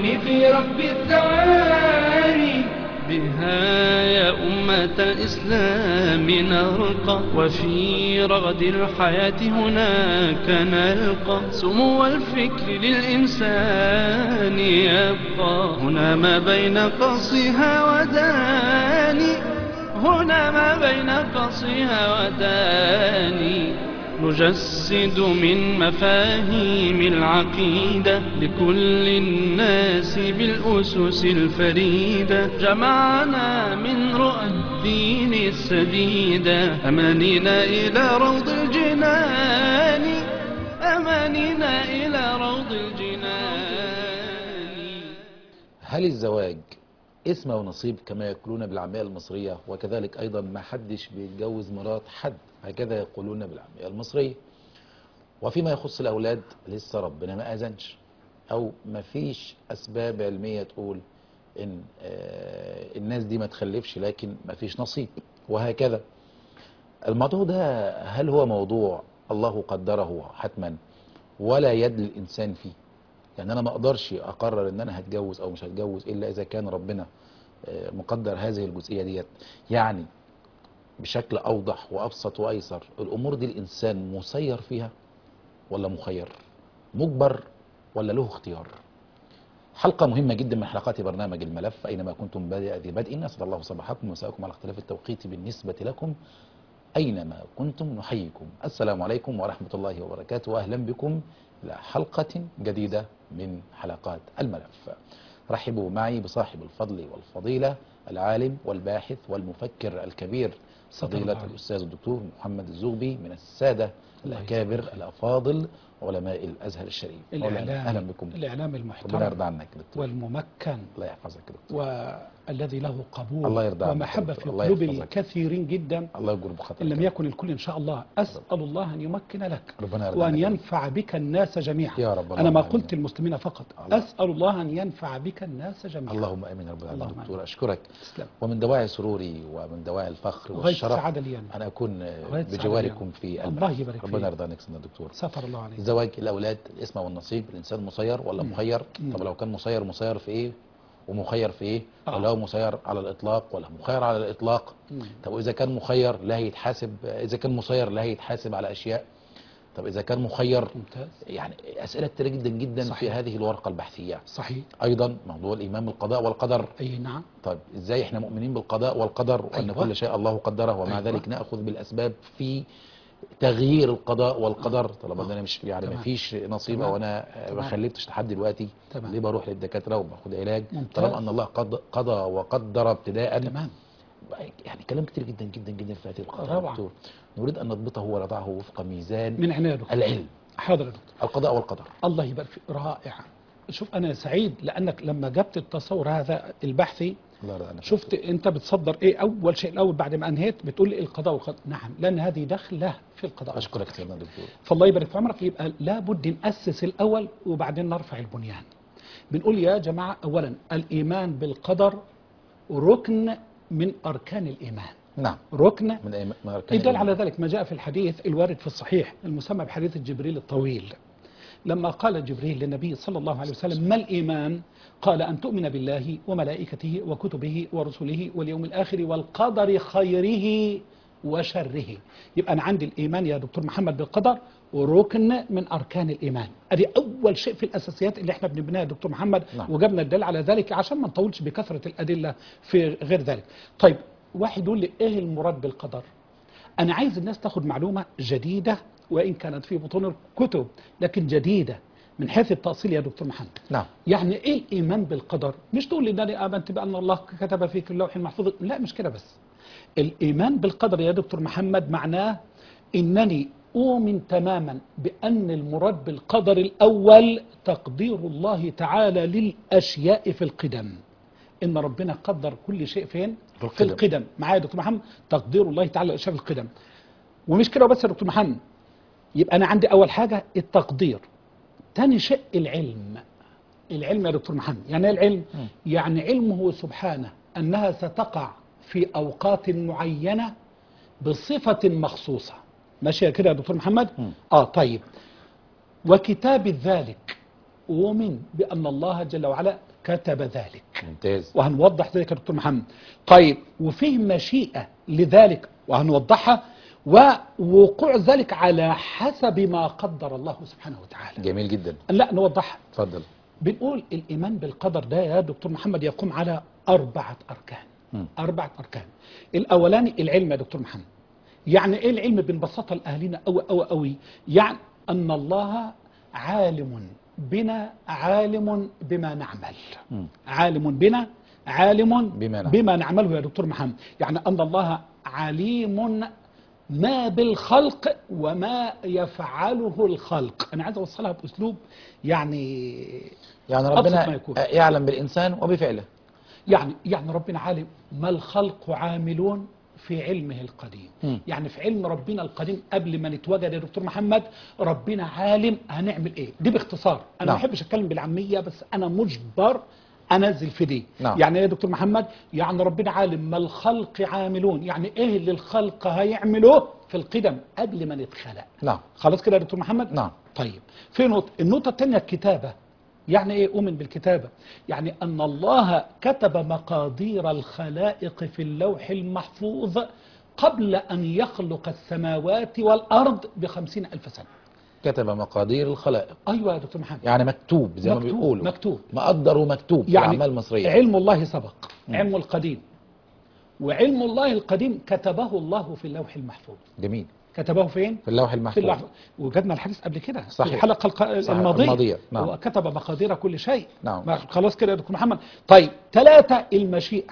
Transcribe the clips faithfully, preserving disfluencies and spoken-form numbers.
العين في رب الثواني. بها يا أمة الإسلام نرقى، وفي رغد الحياة هناك نلقى. سمو الفكر للإنسان يبقى، هنا ما بين قصها وداني، هنا ما بين قصها وداني. نجسد من مفاهيم العقيدة لكل الناس بالأسس الفريدة. جمعنا من رؤى الدين السديدة، أمانينا إلى روض الجنان، أمانينا إلى روض الجنان. هل الزواج اسمه ونصيب كما يقولون بالعامية المصرية؟ وكذلك أيضا ما حدش بيتجوز مرات حد، هكذا يقولون بالعامية المصرية. وفيما يخص الأولاد لسه ربنا ما أذنش، أو ما فيش أسباب علمية تقول إن آه الناس دي ما تخلفش، لكن ما فيش نصيب وهكذا. الموضوع ده هل هو موضوع الله قدره حتما ولا يد الإنسان فيه؟ يعني أنا ما أقدرش أقرر إن أنا هتجوز أو مش هتجوز إلا إذا كان ربنا مقدر هذه الجزئية ديت. يعني بشكل أوضح وأبسط وأيسر، الأمور دي الإنسان مسير فيها ولا مخير؟ مجبر ولا له اختيار؟ حلقة مهمة جدا من حلقات برنامج الملف، أينما كنتم بادئ ذي بدء. أسعد الله صباحكم ومساءكم على اختلاف التوقيت بالنسبة لكم. أينما كنتم نحييكم، السلام عليكم ورحمة الله وبركاته، وأهلا بكم إلى حلقة جديدة من حلقات الملف. رحبوا معي بصاحب الفضل والفضيلة، العالم والباحث والمفكر الكبير، فضيلة الأستاذ الدكتور محمد الزغبي، من السادة الأكابر الأفاضل علماء الأزهر الشريف. الإعلام أهلا بكم. الإعلام المحترم، ربنا يرضى عنك دكتور، والممكن، الله يحفظك دكتور، والذي له قبول الله يرضى عنك ومحبة في الله قلوب يحفظك. الكثيرين جدا. الله يجبر بخاطرك إن لم يكن الكل إن شاء الله. أسأل الله أن يمكن لك ربنا يرضى وأن عنك ينفع بك الناس جميعا يا رب. أنا ما آمين. قلت المسلمين فقط، الله. أسأل الله أن ينفع بك الناس جميعا. اللهم امين رب العالمين. اللهم دكتور آمين. اشكرك. تسلم. ومن دواعي سروري ومن دواعي الفخر غاية والشرف السعادة لي ان اكون غاية السعادة بجواركم لي. في الله الملف. يبارك ربنا فيك. يرضى عنك سيدنا الدكتور. ستر الله عليك. الزواج، الاولاد، الاسم والنصيب، الانسان مسير ولا مم. مخير؟ مم. طب لو كان مسير، مسير في ايه ومخير في ايه؟ آه. ولا هو مسير على الاطلاق ولا مخير على الاطلاق؟ مم. طب واذا كان مخير لا هيتحاسب، اذا كان مسير لا هيتحاسب على اشياء. طب اذا كان مخير، ممتاز. يعني اسئله كتير جدا جدا صحيح. في هذه الورقه البحثيه. صحيح. ايضا موضوع الايمان بالقضاء والقدر. أي نعم. طيب ازاي احنا مؤمنين بالقضاء والقدر وان أيوة. كل شيء الله قدره، ومع أيوة. ذلك ناخذ بالاسباب في تغيير القضاء والقدر؟ طالما آه. انا مش يعني ما تمام. فيش نصيب تمام. او انا ما تمام. خلفتش لحد دلوقتي، تمام. ليه بروح للدكاتره وباخد علاج ممتاز. طالما ان الله قضى, قضى وقدر ابتداء؟ تمام. يعني كلام كتير جدا جدا جدا في هذه القضايا. روعة. دكتور نريد ان نضبطه ونضعه وفق ميزان من عناية دكتور. العلم. حاضر يا دكتور. القضاء والقدر. الله يبارك فيك. رائع. شوف أنا سعيد لأنك لما جبت التصور هذا البحثي، الله يرضى عنك. شفت أنت بتصدر إيه أول شيء الأول بعد ما أنهيت بتقول لي القضاء والقدر. نعم، لأن هذه دخلة في القضاء. اشكرك سيدنا الدكتور. فالله يبارك في عمرك. يبقى لابد نأسس الأول وبعدين نرفع البنيان. بنقول يا جماعة، أولا الإيمان بالقدر ركن من أركان الإيمان. نعم. ركن من أي من أركان يدل الإيمان. على ذلك ما جاء في الحديث الوارد في الصحيح المسمى بحديث جبريل الطويل، لما قال جبريل للنبي صلى الله عليه وسلم: ما الإيمان؟ قال: أن تؤمن بالله وملائكته وكتبه ورسله واليوم الآخر والقدر خيره وشره. يبقى أنا عندي الإيمان يا دكتور محمد بالقدر ركن من أركان الإيمان. أدي أول شيء في الأساسيات اللي احنا بنبنيها يا دكتور محمد. نعم. وجبنا الدليل على ذلك عشان ما نطولش بكثرة الأدلة في غير ذلك. طيب، واحد يقول لي إيه المراد بالقدر؟ أنا عايز الناس تاخد معلومة جديدة وإن كانت في بطون الكتب، لكن جديدة من حيث التأصيل يا دكتور محمد. نعم. يعني إيه الإيمان بالقدر؟ مش تقول لي إنني آمنت بأن الله كتب في اللوح المحفوظ، لا مش كده بس. الإيمان بالقدر يا دكتور محمد معناه إنني أؤمن تماما بأن المراد بالقدر الأول تقدير الله تعالى للأشياء في القدم. إن ربنا قدر كل شيء فين؟ في القدم. في القدم. معايا يا دكتور محمد؟ تقدير الله تعالى للأشياء في القدم. ومش كده بس يا دكتور محمد، يبقى أنا عندي أول حاجة التقدير، تاني شيء العلم. العلم يا دكتور محمد يعني ايه العلم؟ م. يعني علمه سبحانه أنها ستقع في أوقات معينة بصفة مخصوصة. ماشي كده يا دكتور محمد؟ م. آه طيب. وكتاب ذلك، أؤمن بأن الله جل وعلا كتب ذلك. ممتاز. وهنوضح ذلك يا دكتور محمد. طيب وفيه مشيئة لذلك وهنوضحها، ووقوع ذلك على حسب ما قدر الله سبحانه وتعالى. جميل جدا. لا نوضحها. اتفضل. بنقول الإيمان بالقدر ده يا دكتور محمد يقوم على أربعة أركان. م. أربعة أركان. الأولاني العلم يا دكتور محمد. يعني إيه العلم بنبسطها لأهلنا أوي أوي أوي؟ يعني أن الله عالم بنا، عالم بما نعمل. م. عالم بنا، عالم بما نعمل. بما نعمله يا دكتور محمد. يعني أن الله عليم ما بالخلق وما يفعله الخلق. أنا عايز أوصلها بأسلوب يعني يعني ربنا يعلم بالإنسان وبفعله. يعني يعني ربنا عالم ما الخلق عاملون في علمه القديم. م. يعني في علم ربنا القديم قبل ما نتوجد يا دكتور محمد ربنا عالم هنعمل ايه. دي باختصار. انا ما بحبش اتكلم بالعاميه، بس انا مجبر انزل في دي. نعم. يعني ايه يا دكتور محمد؟ يعني ربنا عالم ما الخلق عاملون، يعني ايه اللي الخلق هيعملوه في القدم قبل ما نتخلق. نعم. خلاص كده يا دكتور محمد؟ نعم. طيب في نقطه، النقطه الثانيه الكتابه. يعني ايه اؤمن بالكتابه؟ يعني ان الله كتب مقادير الخلائق في اللوح المحفوظ قبل ان يخلق السماوات والارض بخمسين الف سنه. كتب مقادير الخلائق. ايوه يا دكتور محمد. يعني مكتوب زي مكتوب ما بيقولوا. مكتوب. مقدر ومكتوب يعني في الاعمال المصريه. علم الله سبق. م. علم القديم. وعلم الله القديم كتبه الله في اللوح المحفوظ. جميل. كتبه فين؟ في اللوح المحفوظ. في اللوح. وجدنا الحديث قبل كده في الحلقه الماضيه. الماضيه. نعم. وكتب مقادير كل شيء. نعم. خلاص كده يا دكتور محمد. طيب ثلاثه المشيئه.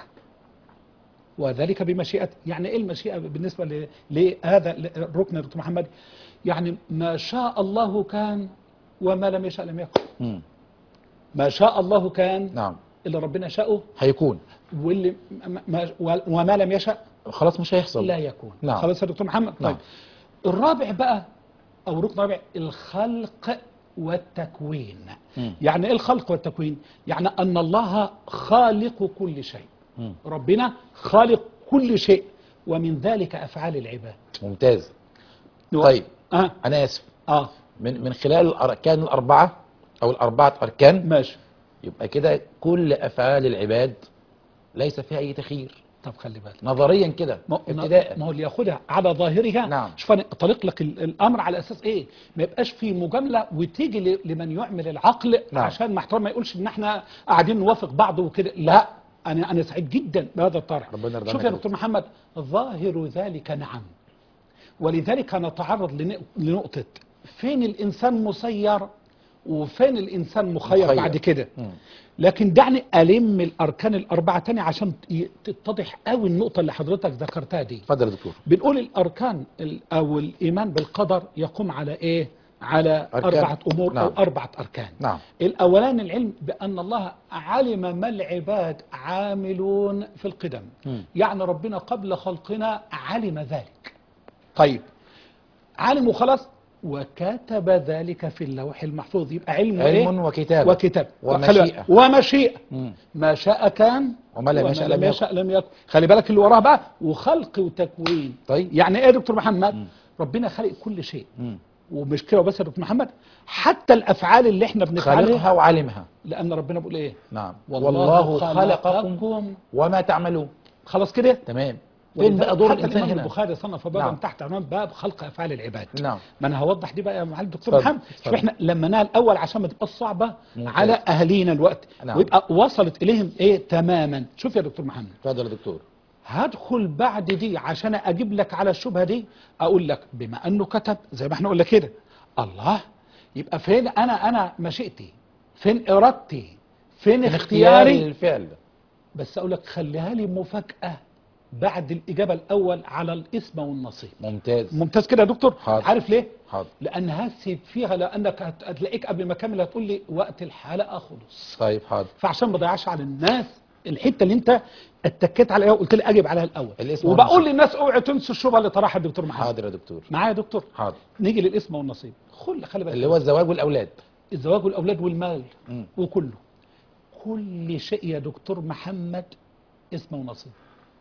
وذلك بمشيئة. يعني ايه المشيئة بالنسبة لهذا الركن يا دكتور محمد؟ يعني ما شاء الله كان وما لم يشاء لم يكن. م. ما شاء الله كان. نعم. اللي ربنا شاءه هيكون، واللي ما وما لم يشاء خلاص مش هيحصل، لا يكون. نعم. خلاص يا دكتور محمد. نعم. طيب الرابع بقى او ركن رابع الخلق والتكوين. م. يعني ايه الخلق والتكوين؟ يعني ان الله خالق كل شيء. م. ربنا خالق كل شيء، ومن ذلك افعال العباد. ممتاز. و... طيب أه. انا اسف. اه من من خلال الاركان الاربعه او الاربعه اركان، ماشي، يبقى كده كل افعال العباد ليس فيها اي تخيير. طب خلي بالك نظريا كده ابتداء، ما هو اللي ياخدها على ظاهرها. نعم. شوف انا اطلق لك الامر على اساس ايه، ما يبقاش في مجامله وتيجي لمن يعمل العقل. نعم. عشان مع احترام ما يقولش ان احنا قاعدين نوافق بعض وكده. لا، انا انا سعيد جدا بهذا الطرح. شوف يا دكتور محمد، ظاهر ذلك نعم، ولذلك نتعرض لنقطه فين الانسان مسير وفين الانسان مخير, مخير. بعد كده. لكن دعني ألم الأركان الأربعة تاني عشان تتضح قوي النقطة اللي حضرتك ذكرتها دي. اتفضل يا دكتور. بنقول الأركان أو الإيمان بالقدر يقوم على إيه؟ على أركان. أربعة أمور. نعم. أو أربعة أركان. نعم. الأولان العلم بأن الله علم ما العباد عاملون في القدم. م. يعني ربنا قبل خلقنا علم ذلك. طيب علم وخلاص، وكتب ذلك في اللوح المحفوظ. يبقى علم علم إيه؟ وكتاب وكتاب ومشيئة ومشيئة. ما شاء كان وما لم يشاء لم, يشاء لم يكن. خلي بالك اللي وراها بقى وخلق وتكوين. طيب يعني ايه يا دكتور محمد؟ م. ربنا خلق كل شيء. م. ومش كده وبس يا دكتور محمد، حتى الافعال اللي احنا بنفعلها خلقها وعلمها، لان ربنا بيقول ايه؟ نعم. والله, والله خلقكم, خلقكم وما تعملون. خلاص كده تمام. فين بقى دور الانسان هنا؟ البخاري صنف بابا. نعم. تحت عنوان باب خلق افعال العباد. نعم. ما انا هوضح دي بقى يا معالي الدكتور محمد. شوف احنا لما نال الاول عشان ما تبقاش صعبه على اهالينا الوقت. نعم. ويبقى وصلت اليهم ايه تماما. شوف يا دكتور محمد. اتفضل يا دكتور. هدخل بعد دي عشان اجيب لك على الشبهه دي، اقول لك بما انه كتب زي ما احنا قلنا كده، الله يبقى فين انا انا مشيئتي؟ فين ارادتي؟ فين اختياري للفعل؟ بس اقول لك خليها لي مفاجاه بعد الإجابة الأول على الاسم والنصيب. ممتاز. ممتاز كده يا دكتور. حاضر. عارف ليه؟ حاضر. لأن هسيب فيها، لأنك هتلاقيك قبل ما أكمل هتقول لي وقت الحلقة خلص. طيب حاضر. فعشان ما اضيعش على الناس الحتة اللي أنت اتكيت عليها وقلت لي أجب عليها الأول. الاسم وبقول والنصيب. للناس اوعوا تنسوا الشبهة اللي طرحها الدكتور محمد. حاضر يا دكتور. معايا يا دكتور؟ حاضر. نيجي للاسم والنصيب. خل خلي بالك اللي هو الزواج والأولاد. الزواج والأولاد والمال. م. وكله. كل شيء يا دكتور محمد اسم ونصيب.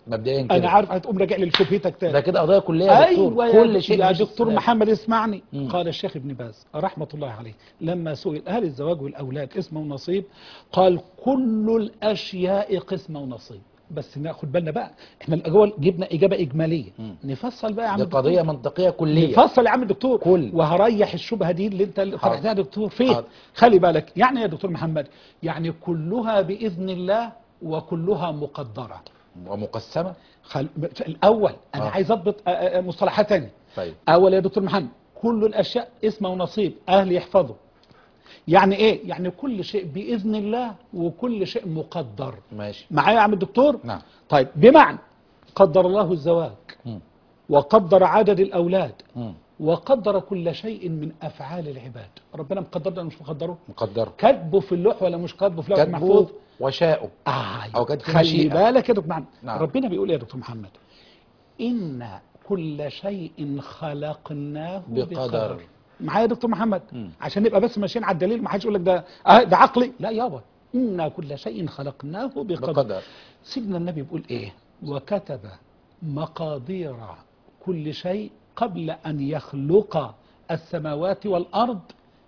مبدئيا كده انا عارف هتقوم راجع لي لشبهتك تاني. ده كده قضيه كليه يا دكتور. ايوه كل يا, شيء يا مش دكتور استثناء. محمد اسمعني. مم. قال الشيخ ابن باز رحمه الله عليه لما سئل هل الزواج والاولاد اسم ونصيب، قال كل الاشياء قسم ونصيب. بس ناخد بالنا بقى، احنا الاول جبنا اجابه اجماليه، مم. نفصل بقى يا عم دي الدكتور. قضيه منطقيه كليه. نفصل يا عم الدكتور كل. وهريح الشبهه دي اللي انت اللي حاضر. طرحتها يا دكتور فيه. حاضر. خلي بالك يعني يا دكتور محمد، يعني كلها باذن الله وكلها مقدره ومقسمه. خل... الاول انا آه. عايز اضبط آه، آه، مصطلحات تانية. طيب اول يا دكتور محمد، كل الاشياء اسم ونصيب، اهل يحفظوا. يعني ايه؟ يعني كل شيء باذن الله وكل شيء مقدر. ماشي. معايا يا عم الدكتور؟ نعم. طيب بمعنى قدر الله الزواج مم. وقدر عدد الاولاد مم. وقدر كل شيء من افعال العباد. ربنا مقدر ده ولا مش مقدره؟ مقدره. كاتبه في اللوح ولا مش كاتبه في اللوح كاتبه المحفوظ؟ وشاءه. آه أو كاتبه خلي مشيئة. بالك يا دكتور محمد. نعم. ربنا بيقول يا دكتور محمد إن كل شيء خلقناه بقدر. بقدر. معايا يا دكتور محمد؟ مم. عشان نبقى بس ماشيين على الدليل، ما حدش يقول لك ده آه ده عقلي. لا يابا، إن كل شيء خلقناه بقدر. بقدر. سيدنا النبي بيقول إيه؟ وكتب مقادير كل شيء قبل أن يخلق السماوات والأرض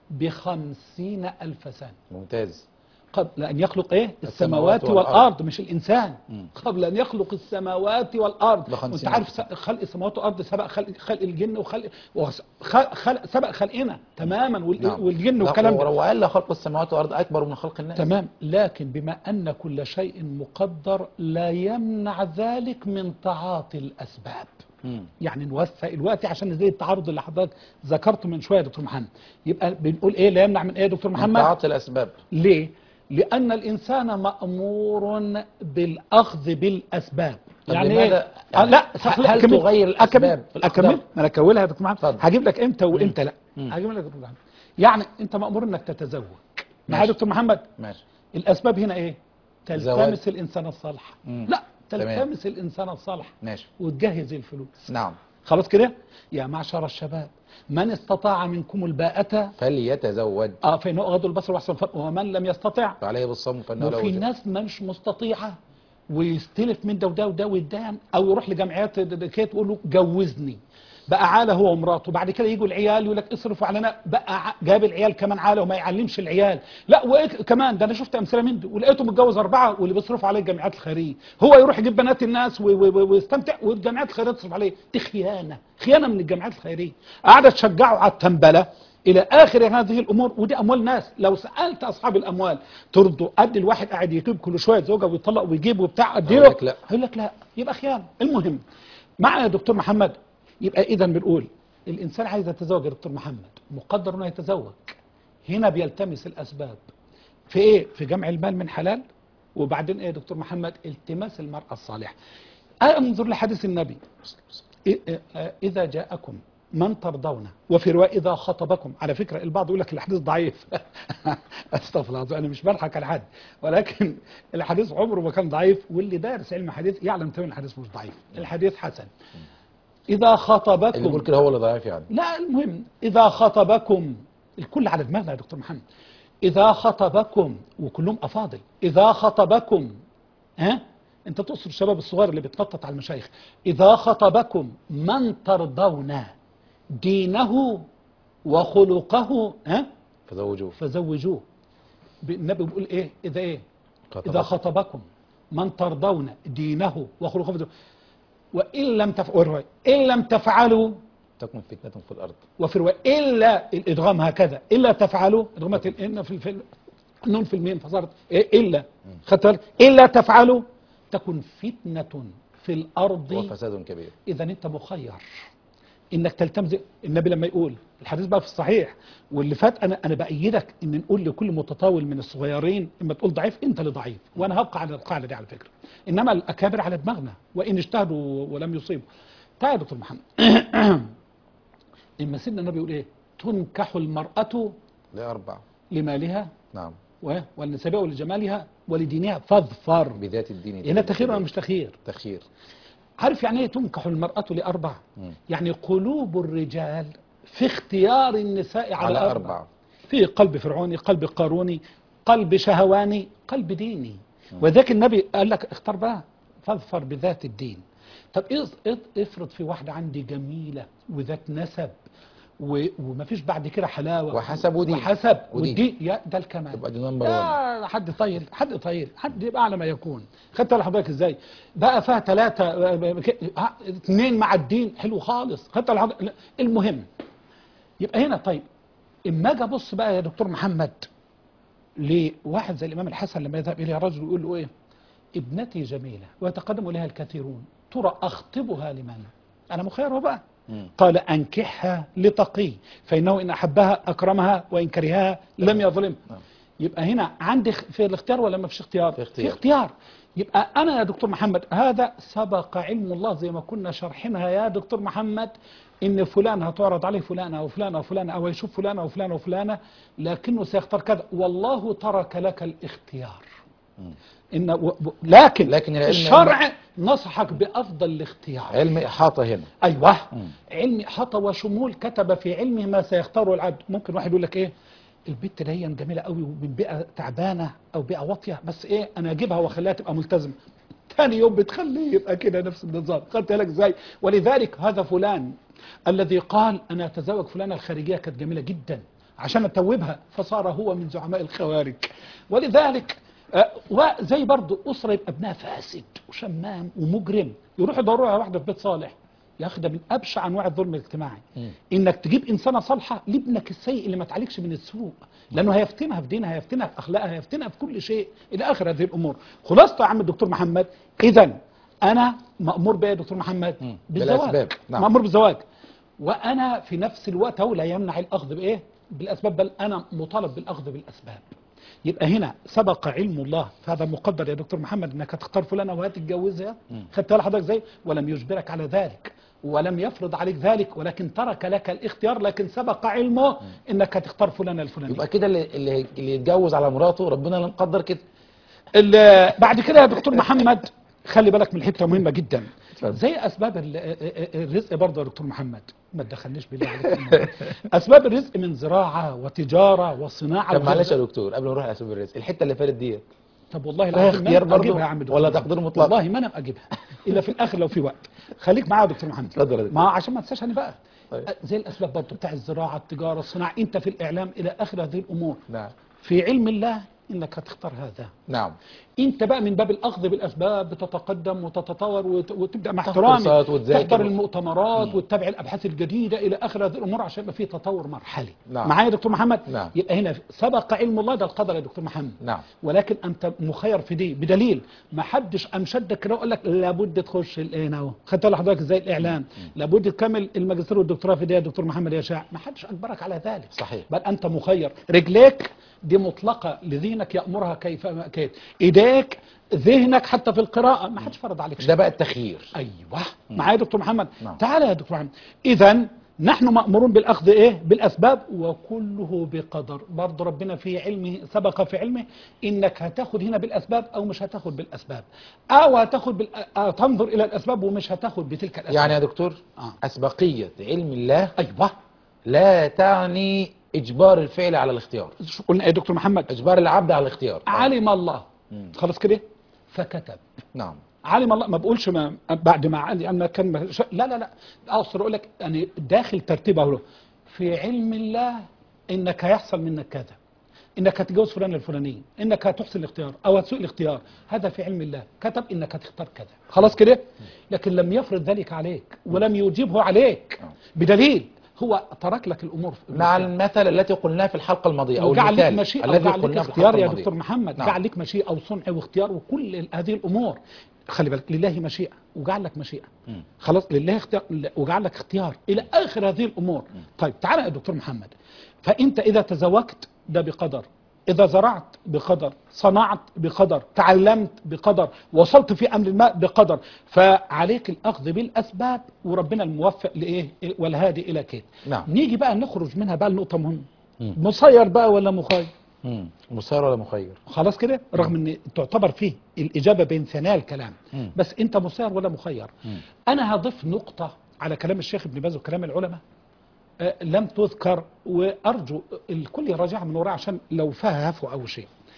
بخمسين ألف سنة. ممتاز. قبل أن يخلق إيه؟ السماوات السماوات والأرض. والأرض، مش الإنسان. مم. قبل أن يخلق السماوات والأرض. بخمسين وأنت عارف ألف. خلق السماوات والأرض سبق خلق, خلق الجن وخلق وخلق خلق سبق خلقنا تماما وال- نعم. والجن لا، والكلام ده. وقال خلق السماوات والارض اكبر من خلق الناس. تمام، لكن بما أن كل شيء مقدر لا يمنع ذلك من تعاطي الأسباب. مم. يعني نوسع الوقت عشان زي التعارض اللي حضرتك ذكرته من شويه يا دكتور محمد. يبقى بنقول ايه لا يمنع من ايه يا دكتور من محمد؟ تعاطي الاسباب. ليه؟ لأن الإنسان مأمور بالأخذ بالأسباب. طب يعني لماذا- إيه؟ يعني آه لا صح، لا هل أكمل. تغير الأسباب أكمل في الأقدار؟ أكمل أنا أكولها يا دكتور محمد. اتفضل. هجيب لك إمتى وإمتى لا. مم. هجيب لك يا دكتور محمد. يعني أنت مأمور إنك تتزوج. معايا يا ماشي. دكتور محمد؟ ماشي. الأسباب هنا إيه؟ زواج. تلتمس الإنسان الصالح. مم. لا، تمام. تلتمس الإنسان الصالح ماشي. وتجهز الفلوس. نعم. خلاص كده؟ يا معشر الشباب من استطاع منكم الباءة فليتزوج. اه فإنه أغض البصر وأحسن الفرج، ومن لم يستطع. فعليه بالصوم فانه له وفي وجه. ناس مش مستطيعة ويستلف من ده وده وده ويدان، او يروح لجمعيات كده تقول له جوزني، بقى عاله هو ومراته. بعد كده يجوا العيال يقول لك اصرفوا علينا، بقى ع- جاب العيال كمان عاله وما يعلمش العيال. لا وكمان ده انا شفت امثله من دي ولقيته متجوز اربعه واللي بيصرفوا عليه الجمعيات الخيريه، هو يروح يجيب بنات الناس و- و- و- ويستمتع والجمعيات الخيريه تصرف عليه. دي خيانه، خيانه من الجمعيات الخيريه، قاعده تشجعه على التنبله الى اخر هذه الامور. ودي اموال ناس، لو سالت اصحاب الاموال ترضوا قد الواحد قاعد يجيب كل شويه زوجه ويطلق ويجيب وبتاع قد هيقول لك لا. هيقول لك لا، يبقى خيانه. المهم معنا يا دكتور محمد، يبقى اذا بنقول الانسان عايز يتزوج يا دكتور محمد، مقدر انه يتزوج، هنا بيلتمس الاسباب في ايه؟ في جمع المال من حلال، وبعدين ايه يا دكتور محمد؟ التماس المرأة الصالحة. انظر لحديث النبي إ- إ- اذا جاءكم من ترضون، وفي روايه اذا خطبكم. على فكره البعض يقول لك الحديث ضعيف استغفر الله، انا مش بضحك على حد، ولكن الحديث عمره ما كان ضعيف، واللي دارس علم حديث يعلم تمام الحديث مش ضعيف، الحديث حسن. اذا اللي خطبكم، بيقول كده هو اللي ضعيف يعني. لا المهم اذا خطبكم، الكل على دماغنا يا دكتور محمد. اذا خطبكم، وكلهم افاضل، اذا خطبكم، ها انت تقصد الشباب الصغير اللي بيتنطط على المشايخ، اذا خطبكم من ترضون دينه وخلقه ها فزوجوه. فزوجوه. النبي بيقول ايه؟ اذا ايه؟ خطبكم. اذا خطبكم من ترضون دينه وخلقه فزوجوه. وان لم تفعلوا، ان لم تفعلوا تكون فتنة في الارض. وفي رواية إلا الإدغام هكذا، إلا تفعلوا إدغامات الإن في الفيلم النون في الميم فصارت إيه؟ إلا خدت بالك؟ إلا تفعلوا تكن فتنة في الأرض. وفساد كبير. إذا أنت مخير إنك تلتمس. النبي لما يقول الحديث بقى في الصحيح واللي فات، أنا أنا بأيدك إن نقول لكل متطاول من الصغيرين إما تقول ضعيف أنت اللي ضعيف، وأنا هبقى على القاعدة دي على فكرة. إنما الأكابر على دماغنا وإن اجتهدوا ولم يصيبوا. تعال يا دكتور محمد إما سيدنا النبي يقول إيه؟ تنكح المرأة لأربع. لمالها نعم. و- ولنسبها ولجمالها ولدينها فاظفر. بذات الدين. هنا تخير ولا مش تخير؟ تخير. عارف يعني إيه تنكح المرأة لأربع؟ مم. يعني قلوب الرجال في اختيار النساء على, على أربع. أربع. في قلب فرعوني، قلب قاروني، قلب شهواني، قلب ديني. وذاك النبي قال لك اختار بقى فاظفر بذات الدين. طب إز- إز- افرض في واحدة عندي جميلة وذات نسب و- ومفيش بعد كده حلاوة وحسب ودين. وحسب ودين. ودين، يا ده الكمال. تبقى دي نمبر وان. يا حد طيب، حد طيب، حد يبقى على ما يكون. خدت على حضرتك ازاي؟ بقى فيها ثلاثة اثنين مع الدين، حلو خالص. خدت على حضرتك. المهم يبقى هنا طيب، اما اجي ابص بقى يا دكتور محمد لواحد زي الامام الحسن لما يذهب اليه رجل يقول له ايه؟ ابنتي جميله ويتقدم اليها الكثيرون، ترى اخطبها لمن؟ انا مخيره بقى. مم. قال انكحها لتقي فانه ان احبها اكرمها وان كرهها لم يظلم. نعم. يبقى هنا عندي خ- في الاختيار ولا ما فيش اختيار؟ في اختيار. في اختيار. يبقى انا يا دكتور محمد هذا سبق علم الله زي ما كنا شارحينها يا دكتور محمد، ان فلان هتعرض عليه فلانه وفلانه وفلانه او يشوف فلانه وفلانه وفلانه لكنه سيختار كذا، والله ترك لك الاختيار. إن و... و- لكن, لكن العلم الشرع نصحك بافضل الاختيار. علم احاطه هنا. ايوه. مم. علم احاطه وشمول، كتب في علمه ما سيختاره العبد. ممكن واحد يقول لك ايه؟ البت دي جميله قوي ومن بيئه تعبانه او بيئه واطيه، بس ايه انا اجيبها واخليها تبقى ملتزمه. ثاني يوم بتخليه يبقى كده نفس النظام. خدت بالك ازاي؟ ولذلك هذا فلان الذي قال انا اتزوج فلانه الخارجيه كانت جميله جدا عشان اتوبها، فصار هو من زعماء الخوارج. ولذلك آه، وزي برضه اسره يبقى ابنها فاسد وشمام ومجرم، يروحوا يدوروا على واحده في بيت صالح. يا اخي ده من ابشع انواع الظلم الاجتماعي، مم. انك تجيب انسانه صالحه لابنك السيء اللي ما تعالجش من السوء، لانه هيفتنها في دينها، هيفتنها في اخلاقها، هيفتنها في كل شيء الى اخر هذه الامور. خلاصه يا عم الدكتور محمد، اذا انا مامور بايه يا دكتور محمد؟ مم. بالزواج. بالأسباب. نعم. مامور بالزواج، وانا في نفس الوقت هو لا يمنع الاخذ بايه؟ بالاسباب، بل انا مطالب بالاخذ بالاسباب. يبقى هنا سبق علم الله، فهذا مقدر يا دكتور محمد انك هتختار فلانه وهتتجوزها. خدت بالك حضرتك ازاي؟ ولم يجبرك على ذلك ولم يفرض عليك ذلك، ولكن ترك لك الاختيار، لكن سبق علمه انك هتختار فلانه الفلانيه. يبقى كده اللي اللي اللي يتجوز على مراته ربنا اللي مقدر كده. ال- بعد كده يا دكتور محمد خلي بالك من حته مهمه جدا، اتفضل. زي اسباب ال- الرزق برضه يا دكتور محمد، ما تدخلنيش بالله عليك. اسباب الرزق من زراعه وتجاره وصناعه. طب معلش يا وغير- دكتور قبل ما نروح لاسباب الرزق، الحته اللي فاتت ديت طب والله فيها العظيم ما اختيار أنا برضه اجيبها يا عم دكتور ولا محمد. تقدير مطلق؟ والله ما انا اجيبها الا في الاخر لو في وقت. خليك معايا يا دكتور محمد. اتفضل يا دكتور. ما عشان ما تنساش انا بقى. طيب. زي الاسباب برضه بتاع الزراعه، التجاره، الصناعه، انت في الاعلام الى اخر هذه الامور. نعم. في علم الله انك هتختار هذا. نعم. انت بقى من باب الاخذ بالاسباب بتتقدم وتتطور وت- وتبدا مع تاخد احترامي كورسات وتذاكر. تحضر المؤتمرات وتتابع الابحاث الجديده الى اخر هذه الامور عشان يبقى في تطور مرحلي. نعم. معايا يا دكتور محمد؟ نعم. يبقى هنا سبق علم الله، ده القدر يا دكتور محمد. نعم. ولكن انت مخير في دي بدليل ما حدش امشدك كده وقال لك لابد تخش الان اهو. خدت بالك حضرتك ازاي الاعلام؟ لابد تكمل الماجستير والدكتوراه في دي يا دكتور محمد يا شاع، ما حدش اجبرك على ذلك. صحيح. بل انت مخير. رجليك دي مطلقه لذهنك يامرها كيف ما كيف، ايديك ذهنك حتى في القراءه ما حدش فرض عليك شيء. ده بقى التخيير. ايوه معايا يا دكتور محمد؟ نعم. تعالى يا دكتور محمد، اذا نحن مامورون بالاخذ ايه؟ بالاسباب، وكله بقدر. برضه ربنا في علمه سبق في علمه انك هتاخد هنا بالاسباب او مش هتاخد بالاسباب، او هتاخد بال... أو تنظر الى الاسباب ومش هتاخد بتلك الاسباب. يعني يا دكتور آه. اسبقيه علم الله ايوه. لا تعني اجبار الفعل على الاختيار، شو قلنا يا دكتور محمد؟ اجبار العبد على الاختيار. علم الله مم. خلاص كده فكتب. نعم. علم الله، ما بقولش ما بعد ما علي انا كان ما- ش- لا لا لا اقصد اقول لك يعني داخل ترتيبه له في علم الله انك هيحصل منك كذا، انك هتتجوز فلان الفلاني، انك هتحسن الاختيار او هتسوء الاختيار، هذا في علم الله كتب انك هتختار كذا. خلاص كده؟ لكن لم يفرض ذلك عليك ولم يوجبه عليك بدليل هو ترك لك الامور في مع المثل التي قلناه في الحلقه الماضيه او وجعل لك المثال مشيئة الذي وجعل لك قلناه في اختيار الحلقه يا الماضيه. دكتور محمد. نعم. جعل لك مشيئة وصنع واختيار وكل ال- هذه الأمور. خلي بالك لله مشيئة وجعل لك مشيئة. مم. خلاص لله اختيار وجعل لك اختيار إلى آخر هذه الأمور. طيب تعالى يا دكتور محمد، فأنت إذا تزوجت ده بقدر، إذا زرعت بقدر، صنعت بقدر، تعلمت بقدر، وصلت في أمر ما بقدر، فعليك الأخذ بالأسباب وربنا الموفق لإيه والهادي إلى كده. نعم. نيجي بقى نخرج منها بقى النقطة مهمة، مم. مسير بقى ولا مخير؟ مم. مسير ولا مخير؟ خلاص كده، رغم ان تعتبر فيه الاجابه بين ثنايا الكلام، مم. بس انت مسير ولا مخير؟ مم. انا هضيف نقطه على كلام الشيخ ابن باز وكلام العلماء آه، لم تذكر، وارجو الكل يراجعها من وراء عشان لو فيها هفوه او شيء.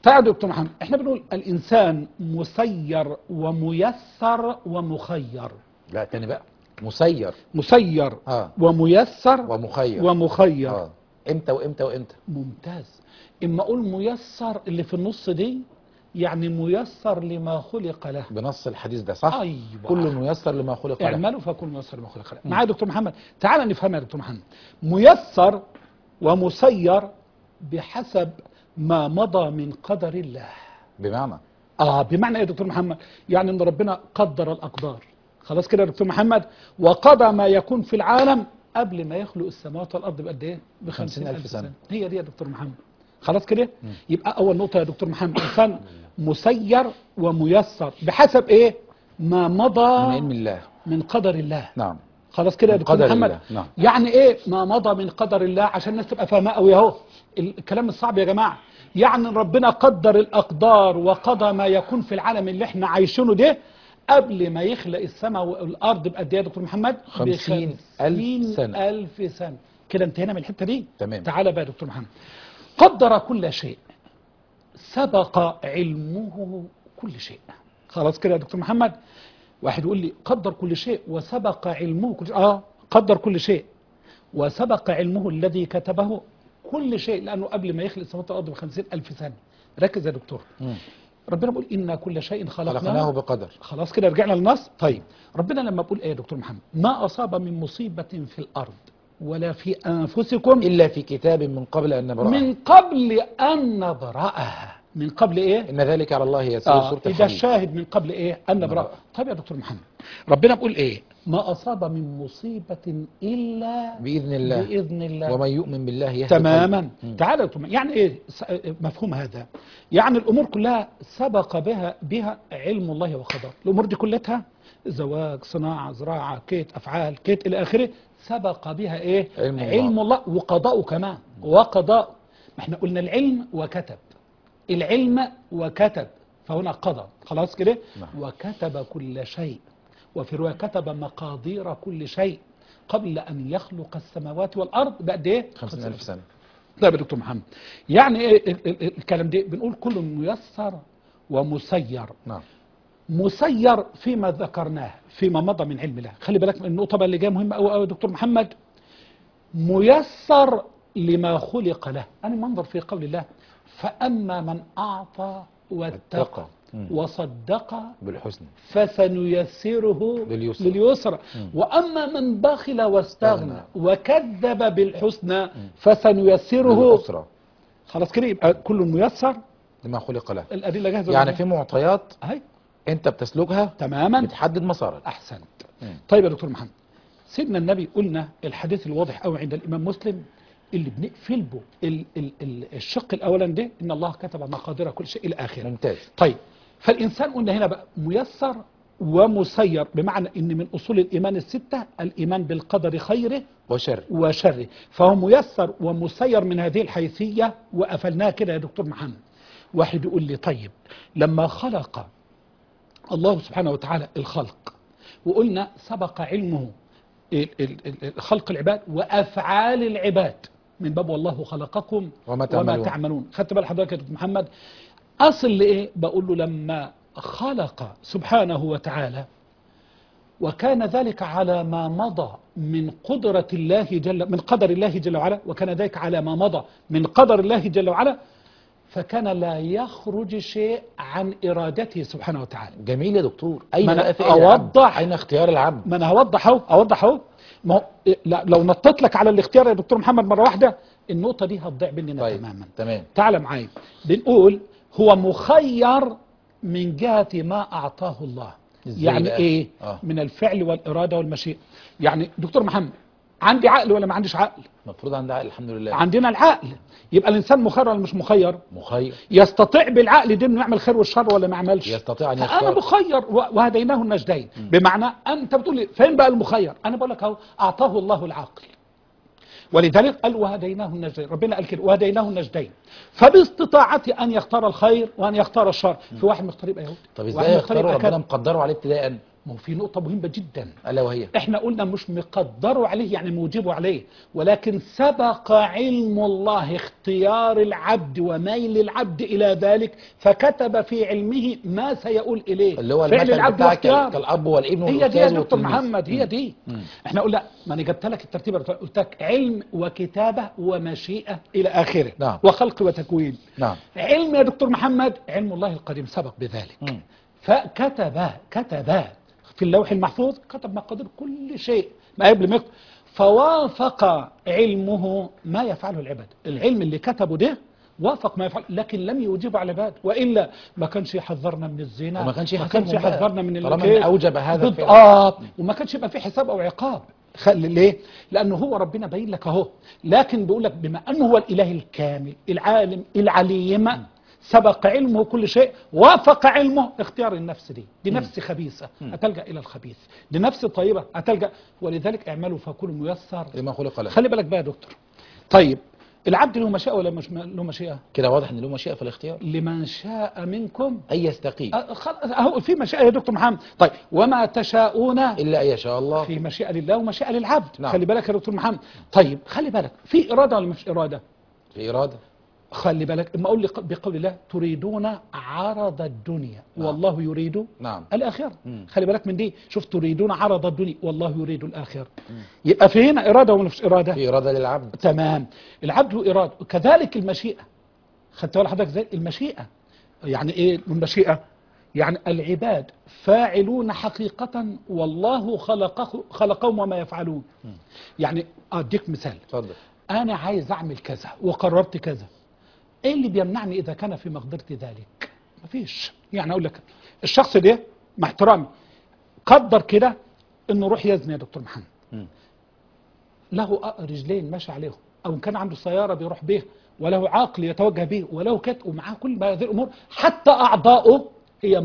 تعالوا يا دكتور محمد، احنا بنقول الانسان مسير وميسر ومخير. لا تاني بقى، مسير مسير اه وميسر ومخير ومخير. اه امتى وامتى وامتى؟ ممتاز. اما اقول ميسر اللي في النص دي، يعني ميسر لما خلق له. بنص الحديث ده صح؟ أيوة. كل ميسر لما خلق له. اعملوا فكل ميسر لما خلق له. معايا يا دكتور محمد؟ تعال نفهمها يا دكتور محمد. ميسر ومسير بحسب ما مضى من قدر الله. بمعنى اه بمعنى ايه يا دكتور محمد؟ يعني ان ربنا قدر الاقدار، خلاص كده يا دكتور محمد، وقضى ما يكون في العالم قبل ما يخلق السماوات والارض بقد ايه؟ ب خمسين ألف سنة. هي دي يا دكتور محمد. خلاص كده؟ يبقى اول نقطة يا دكتور محمد، انسان مسير وميسر بحسب ايه؟ ما مضى من علم الله، من قدر الله. نعم. خلاص كده يا دكتور قدر محمد. الله. نعم. يعني ايه ما مضى من قدر الله؟ عشان الناس تبقى فاهمه قوي اهو الكلام الصعب يا جماعه. يعني ربنا قدر الاقدار وقضى ما يكون في العالم اللي احنا عايشينه ده قبل ما يخلق السماء والارض بقد ايه يا دكتور محمد؟ خمسين ألف سنة. ألف سنة. كده انتهينا من الحته دي. تمام. تعالى بقى يا دكتور محمد. قدر كل شيء، سبق علمه كل شيء. خلاص كده يا دكتور محمد. واحد يقول لي قدر كل شيء وسبق علمه كل شيء. اه قدر كل شيء وسبق علمه الذي كتبه كل شيء، لانه قبل ما يخلق السماوات والارض بخمسين ألف سنة. ركز يا دكتور. مم. ربنا بيقول إن كل شيء خلقناه, خلقناه بقدر. خلاص كده رجعنا للنص. طيب ربنا لما بيقول ايه يا دكتور محمد؟ ما أصاب من مصيبة في الأرض ولا في أنفسكم إلا في كتاب من قبل أن نبرأها. من قبل أن نبرأها. من قبل إيه؟ إن ذلك على الله يسير. آه سورة إذا الحديد. الشاهد من قبل إيه؟ أن نبرأها. طيب يا دكتور محمد، ربنا بيقول إيه؟ ما أصاب من مصيبة إلا بإذن الله. بإذن الله. ومن يؤمن بالله يهدي تماما. قلبه. تعالى يا دكتور محمد، يعني إيه مفهوم هذا؟ يعني الأمور كلها سبق بها بها علم الله وقدره. الأمور دي كلها زواج، صناعة، زراعة، كيت، أفعال، كيت إلى آخره، سبق بها إيه؟ علم الله. علم الله وقضاءه كمان. وقضاء، ما احنا قلنا العلم وكتب، العلم وكتب، فهنا قضى. خلاص كده؟ نعم. وكتب كل شيء، وفي رواية كتب مقادير كل شيء قبل أن يخلق السماوات والأرض بقد إيه؟ خمسين ألف سنة. طيب يا دكتور محمد، يعني إيه ال- ال- ال- الكلام ده؟ بنقول كل ميسر ومسير. نعم. مسير فيما ذكرناه فيما مضى من علم الله. خلي بالك من النقطة بقى اللي جايه مهمة أوي أوي يا دكتور محمد. ميسر لما خلق له. أنا منظر في قول الله فأما من أعطى واتقى واتقى. مم. وصدق بالحسنى فسنيسره لليسرى. لليسرى. وأما من بخل واستغنى وكذب بالحسنى فسنيسره. بالأسرة. خلاص كده يبقى كل ميسر. لما خلق له. الأدلة جاهزة يعني ولا في لا؟ معطيات أهي أنت بتسلكها تماما. بتحدد مسارك. أحسنت. مم. طيب يا دكتور محمد، سيدنا النبي قلنا الحديث الواضح قوي عند الإمام مسلم اللي بنقفل به ال ال ال الشق الأولاني ده، إن الله كتب مقادير كل شيء إلى آخره. ممتاز. طيب فالإنسان قلنا هنا بقى ميسر ومسير، بمعنى إن من أصول الإيمان الستة الإيمان بالقدر خيره وشر. وشره، فهو ميسر ومسير من هذه الحيثية. وقفلناها كده يا دكتور محمد. واحد يقول لي طيب لما خلق الله سبحانه وتعالى الخلق وقلنا سبق علمه ال- ال- ال- خلق العباد وأفعال العباد من باب والله خلقكم وما تعملون. وما تعملون. خدت بال حضرتك يا دكتور محمد؟ أصل لإيه؟ بقول له لما خلق سبحانه وتعالى وكان ذلك على ما مضى من قدرة الله جل من قدر الله جل وعلا، وكان ذلك على ما مضى من قدر الله جل وعلا، فكان لا يخرج شيء عن إرادته سبحانه وتعالى. جميل يا دكتور. أين ما أنا بقى فعل العبد؟ أوضح. أين اختيار العبد؟ ما أنا هوضح أهو أوضح أهو. ما هو لا- لو نطيت لك على الاختيار يا دكتور محمد مرة واحدة النقطة دي هتضيع مننا طيب. تماما. تمام. تعال معايا. بنقول هو مخير من جهة ما أعطاه الله. إزاي يعني بقى؟ إيه؟ آه. من الفعل والإرادة والمشيئة. يعني دكتور محمد، عندي عقل ولا ما عنديش عقل؟ المفروض عند عقل الحمد لله. عندنا العقل. يبقى الإنسان مخير ولا مش مخير؟ مخير. يستطيع بالعقل ده انه يعمل خير والشر ولا ما يعملش؟ يستطيع أن فانا يختار. مخير و- وهديناه النجدين. بمعنى انت بتقول لي فين بقى المخير؟ انا بقول لك اهو اعطاه الله العقل، ولذلك قال وهديناه النجدين. ربنا قال كده وهديناه النجدين، فباستطاعته ان يختار الخير وان يختار الشر. في واحد مختار يبقى يهودي، طب واحد ازاي مختار يختاروا؟ يبقى ربنا كذا. مقدره عليه ابتداء ما هو في نقطة مهمة جدا، ألا وهي احنا قلنا مش مقدروا عليه يعني موجبوا عليه، ولكن سبق علم الله اختيار العبد وميل العبد إلى ذلك، فكتب في علمه ما سيقول إليه، اللي هو فعل المثل العبد بتاع واختيار. كالأب والابن هي دي يا والأستاذ دكتور والتلميذ. محمد، هي مم. دي. مم. احنا قلنا، ما انا جبت لك الترتيب، قلت لك علم وكتابة ومشيئة إلى آخره، نعم. وخلق وتكوين. نعم. علم يا دكتور محمد، علم الله القديم سبق بذلك. مم. فكتب كتب في اللوح المحفوظ، كتب مقادير كل شيء ما قبل ما يكتب، فوافق علمه ما يفعله العباد. العلم اللي كتبه ده وافق ما يفعل، لكن لم يوجب على العباد، والا ما كانش يحذرنا من الزنا، وما كانش ما كانش يحاسبهم بقى. يحذرنا من طالما الكيد. إن أوجب هذا الفعل. بالضبط، وما كانش يبقى في حساب او عقاب. خلي ليه؟ لانه هو ربنا باين لك اهو، لكن بيقول لك بما انه هو الاله الكامل العالم العليم، سبق علمه كل شيء، وافق علمه اختيار النفس دي دي نفس خبيثة هتلجأ إلى الخبيث، دي نفس طيبة هتلجأ، ولذلك اعملوا فكل ميسر لما خلق له. خلي بالك بقى يا دكتور. طيب العبد له مشيئة ولا مش له مشيئة؟ كده واضح ان له مشيئة في الاختيار، لمن شاء منكم أن يستقيم أه، خلاص اهو في مشيئة يا دكتور محمد. طيب وما تشاءون إلا أن يشاء الله. في مشيئة لله ومشيئة للعبد. نعم. خلي بالك يا دكتور محمد. طيب خلي بالك، في إرادة ولا مش إرادة؟ في إرادة. خلي بالك اما اقول لك بقول الله تريدون عرض الدنيا نعم. والله يريد نعم. الاخره. مم. خلي بالك من دي، شوف تريدون عرض الدنيا والله يريد الاخره. يبقى في هنا اراده ولا مش اراده؟ في إرادة للعبد. تمام. العبد له اراده، وكذلك المشيئه. خدت بالك حضرتك ازاي المشيئه؟ يعني ايه المشيئه؟ يعني العباد فاعلون حقيقه والله خلقه خلقهم وما يفعلون. يعني اديك مثال، اتفضل. انا عايز اعمل كذا وقررت كذا، ايه اللي بيمنعني اذا كان في مقدرتي ذلك؟ مفيش. يعني اقول لك الشخص ده مع احترامي قدر كده انه يروح يزني يا دكتور محمد، مم. له رجلين ماشي عليهم، او ان كان عنده سياره بيروح بيها، وله عقل يتوجه به، وله كت ومعاه كل هذه الامور، حتى اعضاؤه هي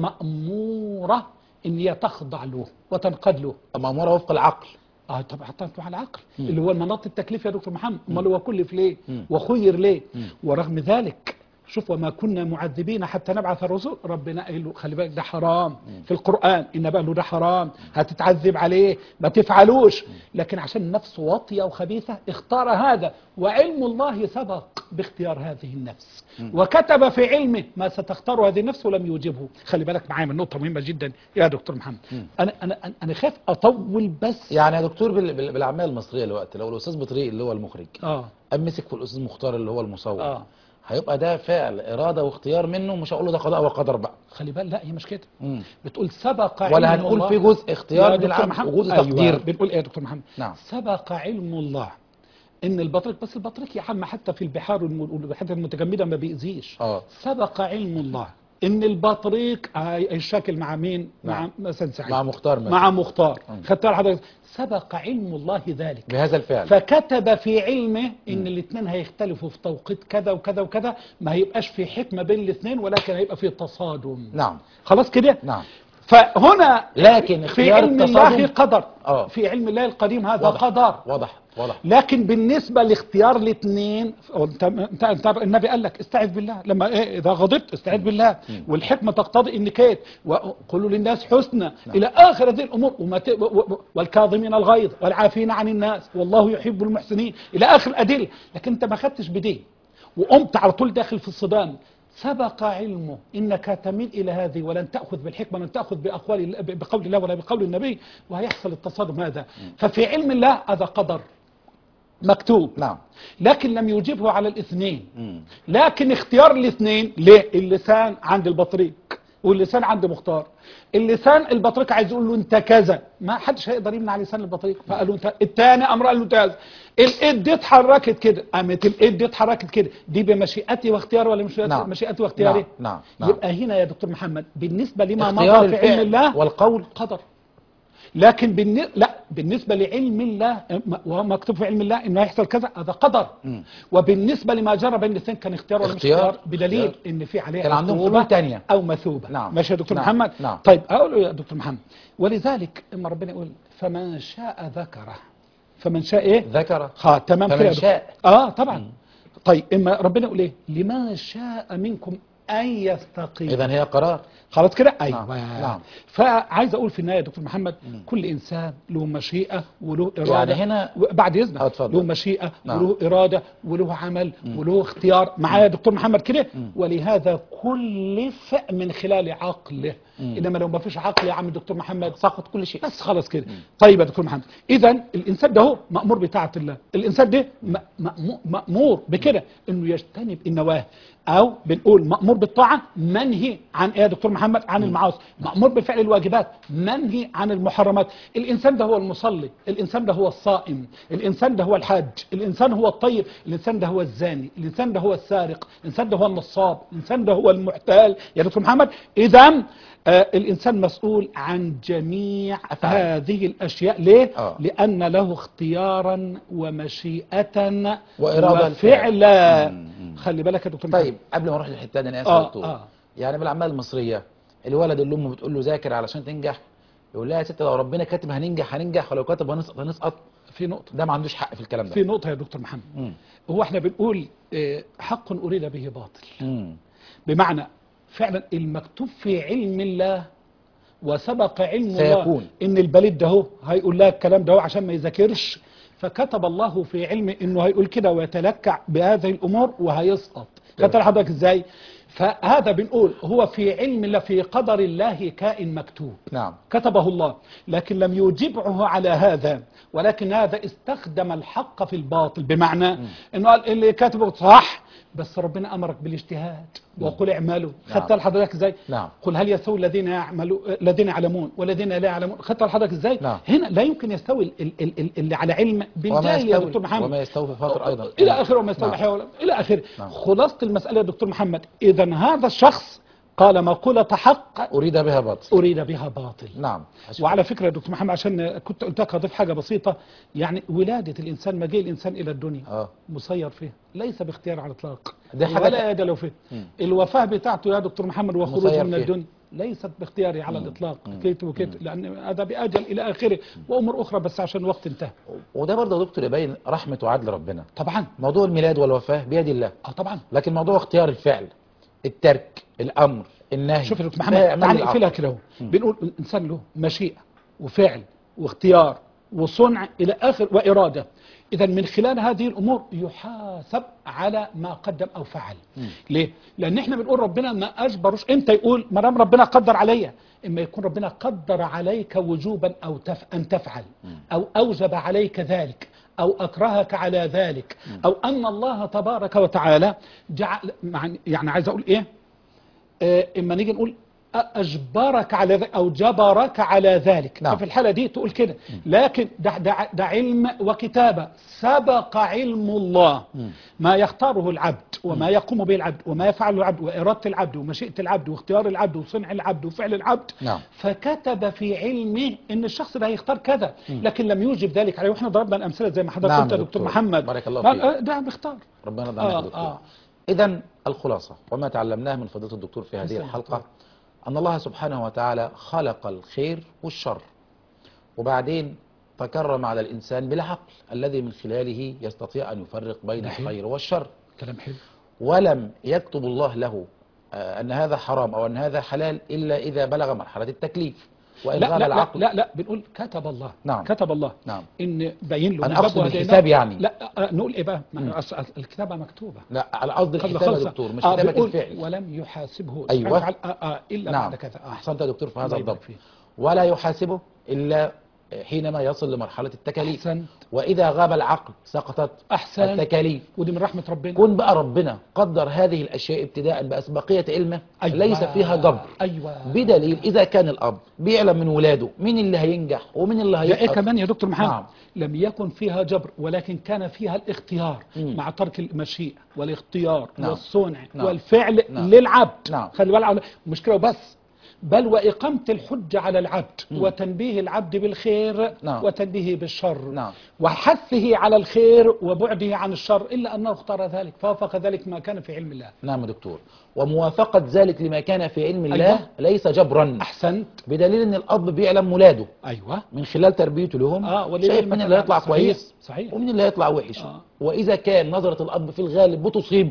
ماموره ان هي تخضع له وتنقاد له. مأمورة وفق العقل. اه طبعا حتى مع العقل، مم. اللي هو المناط التكليف يا دكتور محمد. امال هو كلف ليه؟ مم. وخير ليه؟ مم. ورغم ذلك شوف، وما كنا معذبين حتى نبعث الرسول، ربنا قال له خلي بالك ده حرام في القرآن، إن بقى له ده حرام هتتعذب عليه ما تفعلوش، لكن عشان النفس واطية وخبيثة اختار هذا، وعلم الله سبق باختيار هذه النفس، وكتب في علمه ما ستختار هذه النفس ولم يوجبه. خلي بالك معايا من نقطة مهمة جدا يا دكتور محمد. أنا أنا أنا خايف أطول بس. يعني يا دكتور بال- بال- بالأعمال المصرية الوقت، لو الأستاذ بطريق اللي هو المخرج اه قام مسك في الأستاذ مختار اللي هو المصور، اه هيبقى ده فعل إرادة واختيار منه، مش هقول له ده قضاء وقدر بقى. خلي بالك، لا هي مش كده. مم. بتقول سبق علم ولا هنقول الله. في جزء اختيار يا من دكتور العبد محمد، وجزء أيوة. تقدير. بنقول ايه يا دكتور محمد؟ نعم. سبق علم الله ان البطريق، بس البطريق يا عم حتى في البحار والم- والبحار المتجمده ما بيأذيش. اه سبق علم الله ان البطريق هي- هيشاكل مع مين؟ مع نعم. مثلا سعيد، مع مختار مثلا. مع مختار. مم. خدت بالك حضرتك؟ سبق علم الله ذلك، بهذا الفعل. فكتب في علمه ان الاثنين هيختلفوا في توقيت كذا وكذا وكذا، ما هيبقاش في حكمه بين الاثنين، ولكن هيبقى في تصادم. نعم. خلاص كده؟ نعم. فهنا لكن في اختيار علم الله التصادم قدر. آه. في علم الله القديم هذا واضح. قدر. واضح واضح. لكن بالنسبة لاختيار الاثنين، انت انت انت النبي قال لك استعذ بالله، لما ايه اذا غضبت استعذ بالله، والحكمة تقتضي النكات، وقولوا للناس حسنى الى اخر هذه الامور، وما ت... و- و- والكاظمين الغيظ والعافين عن الناس والله يحب المحسنين الى اخر الادله. لكن انت ما خدتش بدين وقمت على طول داخل في الصدام. سبق علمه انك تميل الى هذه ولن تاخذ بالحكمه، لن تاخذ باقوال الله- بقول الله ولا بقول النبي، وهيحصل التصادم هذا. ففي علم الله هذا قدر مكتوب. نعم. لكن لم يجيبه على الاثنين. مم. لكن اختيار الاثنين ليه؟ اللسان عند البطريق واللسان عند مختار. اللسان البطريق عايز يقول له انت كذا، ما حدش هيقدر يمنع لسان البطريق، فقال له انت. الثاني امر قال له كذا، الايد دي اتحركت كده، قامت الايد دي اتحركت كده، دي بمشيئتي واختياري ولا مش نعم. مشيئتي واختياري؟ نعم. نعم. نعم. يبقى هنا يا دكتور محمد بالنسبه لما اختيار مضى في علم الفعل الله والقول قدر. لكن بالن... لا بالنسبة لعلم الله وهو مكتوب في علم الله انه هيحصل كذا، هذا قدر. مم. وبالنسبة لما جرى بين الاثنين كان اختيار ولا مش اختيار. اختيار؟ بدليل اختيار. ان في عليه كان عندهم عقوبة حلول تانية. او مثوبة. نعم. ماشي يا دكتور نعم. محمد؟ نعم. طيب اقول له يا دكتور محمد، ولذلك اما ربنا يقول فمن شاء ذكره، فمن شاء ايه؟ ذكر. ها تمام فمن كده يا دكتور. شاء. اه طبعا. طيب اما ربنا يقول ايه؟ لمن شاء منكم أن يستقيم. إذن هي قرار. خلاص كده. أيوة. نعم. نعم. فعايز أقول في النهاية يا دكتور محمد، م. كل إنسان له مشيئة وله إرادة. يعني هنا بعد إذنك له مشيئة نعم. وله إرادة وله عمل م. وله اختيار معايا يا دكتور محمد كده، ولهذا كلف من خلال عقله. م. إنما لو ما فيش عقل يا عم الدكتور محمد سقط كل شيء بس خلاص كده. طيب يا دكتور محمد، إذا الإنسان ده هو مأمور بطاعة الله، الإنسان ده مأمور بكده إنه يجتنب النواهي، أو بنقول مأمور بالطاعة منهي عن إيه يا دكتور محمد؟ عن المعاصي. مأمور بفعل الواجبات منهي عن المحرمات. الإنسان ده هو المصلي، الإنسان ده هو الصائم، الإنسان ده هو الحاج، الإنسان هو الطيب، الإنسان ده هو الزاني، الإنسان ده هو السارق، الإنسان ده هو النصاب، الإنسان ده هو المحتال يا دكتور محمد. إذا آه الإنسان مسؤول عن جميع أفعال. هذه الأشياء ليه؟ آه. لأن له اختيارا ومشيئة وإرادة وفعلا. خلي بالك يا دكتور. طيب قبل ما أروح للحتة دي أنا آسف دكتور، آه. يعني بالأعمال المصرية الولد اللي أمه بتقول له ذاكر علشان تنجح، يقول لها يا ست لو ربنا كاتب هننجح هننجح، ولو كاتب هنسقط هنسقط. في نقطة ده ما عندوش حق في الكلام ده. في نقطة يا دكتور محمد، م. هو احنا بنقول اه حق أريد به باطل. م. بمعنى فعلا المكتوب في علم الله وسبق علم سيكون. الله ان البليد ده هو هيقول لها الكلام ده هو عشان ما يذاكرش، فكتب الله في علمه انه هيقول كده ويتلكع بهذه الامور وهيسقط. خدت حضرتك ازاي؟ فهذا بنقول هو في علم الله، في قدر الله كائن مكتوب. نعم. كتبه الله، لكن لم يجبعه على هذا، ولكن هذا استخدم الحق في الباطل. بمعنى م. انه قال اللي كاتبه صح بس ربنا امرك بالاجتهاد وقل اعملوا. نعم. خدت لحضرتك ازاي؟ نعم. قل هل يستوي الذين يعملوا الذين يعلمون والذين لا يعلمون. خدت لحضرتك ازاي؟ نعم. هنا لا يمكن يستوي ال ال ال اللي على علم بالجاهل يا دكتور محمد، وما يستوي في الفقر ايضا الى اخره، وما يستوي الحياه نعم. الى اخره. نعم. خلاصه المساله يا دكتور محمد، اذا هذا الشخص قال مقولة حق أريد بها باطل. أريد بها باطل. نعم. وعلى فكرة يا دكتور محمد عشان كنت قلت لك أضيف حاجة بسيطة، يعني ولادة الإنسان، مجيء الإنسان إلى الدنيا آه. مسير فيه، ليس باختيار على الإطلاق، ولا يد له فيه. الوفاة بتاعته يا دكتور محمد وخروجه من الدنيا ليست باختياري على الإطلاق، كيت وكيت، لأن هذا بأجل إلى آخره وأمور أخرى، بس عشان الوقت انتهى. وده برضه يا دكتور يبين رحمة وعدل ربنا. طبعا موضوع الميلاد والوفاة بيد الله. اه طبعا. لكن موضوع اختيار الفعل، الترك، الأمر، النهي. شوف يا دكتور محمد تعالى نقفلها كده، بنقول الإنسان له مشيئة وفعل واختيار وصنع إلى آخر وإرادة. إذا من خلال هذه الأمور يحاسب على ما قدم أو فعل. م. ليه؟ لأن إحنا بنقول ربنا ما أجبرش، أنت يقول ما دام ربنا قدر عليا، إما يكون ربنا قدر عليك وجوبا أو تف... أن تفعل، م. أو أوجب عليك ذلك، أو أكرهك على ذلك، م. أو أن الله تبارك وتعالى جعل، يعني عايز أقول إيه؟ آه إما نيجي نقول أجبرك على ذلك أو جبرك على ذلك. نعم. ففي الحالة دي تقول كده، لكن ده, ده, ده علم وكتابة، سبق علم الله ما يختاره العبد وما يقوم به العبد وما يفعله العبد وإرادة العبد ومشيئة العبد واختيار العبد وصنع العبد وفعل العبد. نعم. فكتب في علمه إن الشخص ده هيختار كذا، لكن لم يوجب ذلك عليه. وإحنا ضربنا الأمثلة زي ما حضرتك قلت. نعم يا دكتور محمد بارك الله فيك، ده بيختار. ربنا يرضى عنك يا دكتور. آه. إذن الخلاصة وما تعلمناه من فضيلة الدكتور في هذه الحلقة أن الله سبحانه وتعالى خلق الخير والشر، وبعدين تكرم على الإنسان بالعقل الذي من خلاله يستطيع أن يفرق بين الخير والشر. كلام حلو. ولم يكتب الله له أن هذا حرام أو أن هذا حلال إلا إذا بلغ مرحلة التكليف، وإن غاب العقل. لا لا لا بنقول كتب الله. نعم. كتب الله. نعم. إن بين له. أنا أقصد الحساب يعني. لا نقول إيه بقى؟ الكتابة مكتوبة. لا على قصد الحساب يا دكتور، مش كتابة آه الفعل. ولم يحاسبه. أيوة. آه آه إلا نعم. بعد كذا. آه. أحسنت يا دكتور في هذا الضبط. ولا يحاسبه إلا حينما يصل لمرحلة التكاليف. أحسنت. وإذا غاب العقل سقطت أحسن التكاليف. ودي من رحمة ربنا. كن بقى ربنا قدر هذه الأشياء ابتداء بأسبقية علمه. أيوة. ليس فيها جبر. أيوة. بدليل إذا كان الأب بيعلم من ولاده مين اللي هينجح ومين اللي هيسقط. إيه كمان يا دكتور محمد؟ نعم. لم يكن فيها جبر، ولكن كان فيها الاختيار. مم. مع ترك المشيئة والاختيار. نعم. والصنع. نعم. والفعل. نعم. للعبد. نعم. خلي بالك مش كده وبس، بل وإقامة الحجة على العبد. مم. وتنبيه العبد بالخير. نعم. وتنبيه بالشر. نعم. وحثه على الخير وبعده عن الشر، إلا أنه اختار ذلك فوافق ذلك ما كان في علم الله. نعم دكتور. وموافقة ذلك لما كان في علم الله. أيوة. ليس جبرا. أحسنت. بدليل أن الأب بيعلم ولاده. أيوة. من خلال تربيته لهم. آه شايف من اللي هيطلع كويس. صحيح. ومن اللي هيطلع وحش. آه. وإذا كان نظرة الأب في الغالب بتصيب،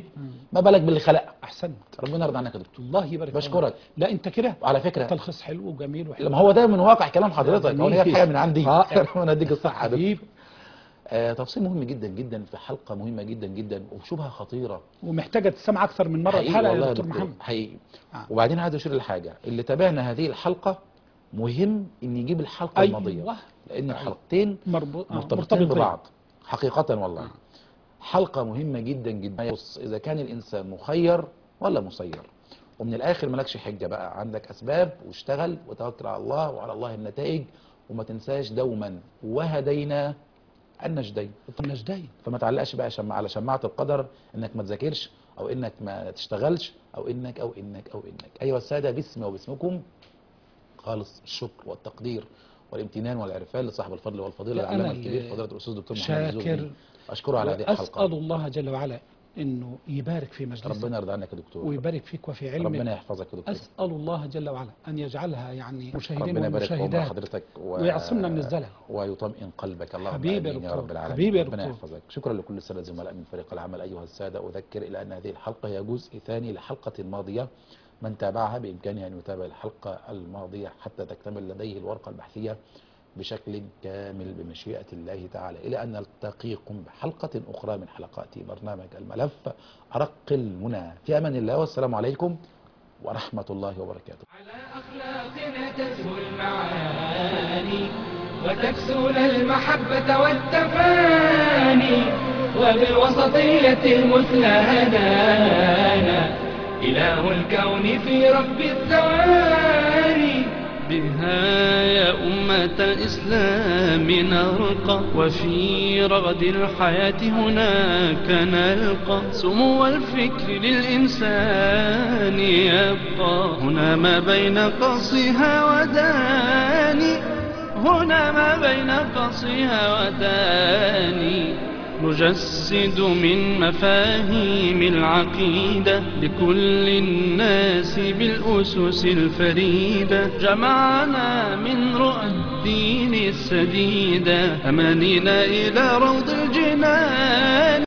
ما بالك باللي خلق. احسنت. ربنا يرضى عنك يا دكتور. الله يبارك فيك. بشكرك. لا انت كده وعلى فكره تلخيص حلو وجميل وحلو. ما هو ده من واقع كلام حضرتك، هو هي الحقيقه من عندي. رائع. ربنا يديك الصحه يا دكتور. حبيب. آه تفصيل مهم جدا جدا في حلقه مهمه جدا جدا وشبهه خطيره ومحتاجه تسمع اكثر من مره حقيقي الحلقه والله يا يا دكتور دكتور محمد. حقيقي. آه. وبعدين عايز اشير لحاجه، اللي تابعنا هذه الحلقه مهم ان يجيب الحلقه أيوة. الماضيه، لان الحلقتين مربوط آه. مرتبطين مرتبطين. ببعض حقيقه والله. آه. حلقه مهمه جدا جدا يخص اذا كان الانسان مخير ولا مسير. ومن الاخر مالكش حجه بقى، عندك اسباب واشتغل وتوكل على الله وعلى الله النتائج. وما تنساش دوما وهدينا النجدين. النجدين. فما تعلقش بقى شمع على شماعه القدر انك ما تذاكرش او انك ما تشتغلش او انك او انك او انك. ايها الساده، باسمي وباسمكم خالص الشكر والتقدير والامتنان والعرفان لصاحب الفضل والفضيله العلامه الكبير فضيله الاستاذ الدكتور محمد الزهري. اشكره على هذه الحلقه. اسال الله جل وعلا انه يبارك في مجلسك. ربنا يرضى عنك يا دكتور. ويبارك فيك وفي علمك. ربنا يحفظك يا دكتور. اسال الله جل وعلا ان يجعلها يعني مشاهدين ربنا يبارك في ومشاهدات حضرتك و... ويعصمنا من الزلل ويطمئن قلبك. اللهم حبيبي امين يا رب العالمين. حبيبي يا ربنا دكتور. يحفظك. شكرا لكل الساده الزملاء من فريق العمل. ايها الساده، اذكر الى ان هذه الحلقه هي جزء ثاني للحلقه الماضيه. من تابعها بامكانه ان يتابع الحلقه الماضيه حتى تكتمل لديه الورقه البحثيه بشكل كامل بمشيئة الله تعالى، إلى أن نلتقيكم بحلقة أخرى من حلقات برنامج الملف أرق المنى. في أمان الله والسلام عليكم ورحمة الله وبركاته. على أخلاقنا تزهو المعاني وتكسون المحبة والتفاني، وبالوسطية المثلى هدانا إله الكون في رب الثواني. بها يا أمة الإسلام نرقى، وفي رغد الحياة هناك نلقى سمو الفكر للإنسان يبقى. هنا ما بين قصها وداني، هنا ما بين قصها وداني، نجسد من مفاهيم العقيدة لكل الناس بالأسس الفريدة. جمعنا من رؤى الدين السديدة أمانينا إلى روض الجنان.